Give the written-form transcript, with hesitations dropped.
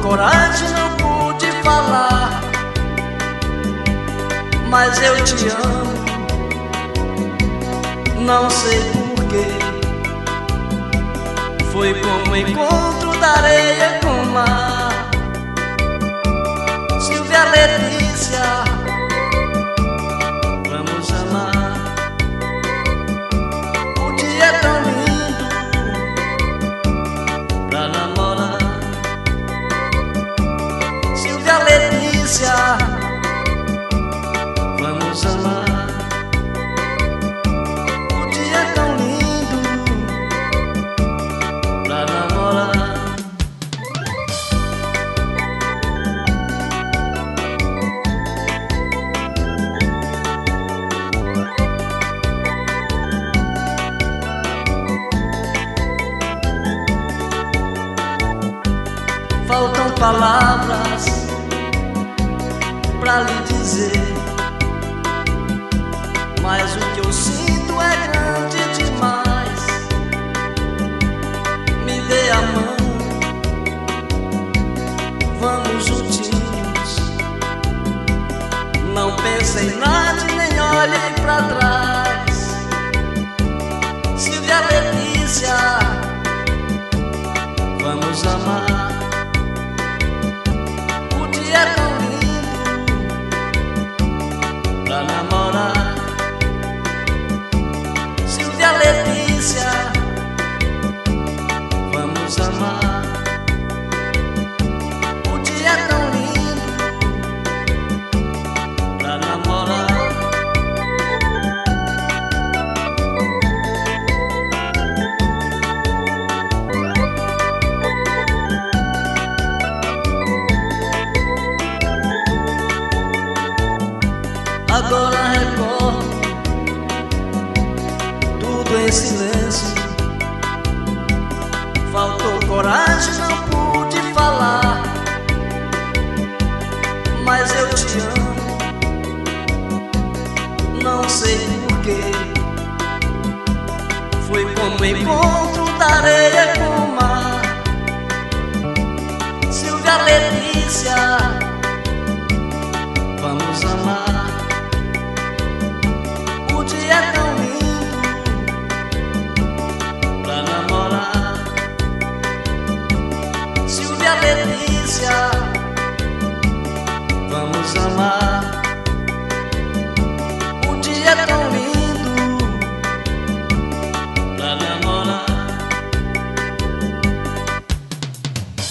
coragem, não pude falar, mas eu te amo, não sei porquê. Foi como o encontro da areia com o mar. Silvia Letícia, vamos amar. O dia é tão lindo pra namorar. Silvia Letícia, vamos amar. O dia é tão lindo pra namorar. Faltam palavras pra lhe dizer, mas o que eu sinto é grande demais. Me dê a mão, vamos juntinhos. Não pense em nada e nem olhe pra trás. Silvia Letícia, vamos amar. O dia é tão lindo pra namorar. Silvia Letícia, vamos amar. O dia é tão lindo pra namorar. Agora recordo tudo em silêncio. Faltou coragem, não pude falar, mas eu te amo, não sei porquê. Foi como o encontro da areia com o mar. Silvia Letícia,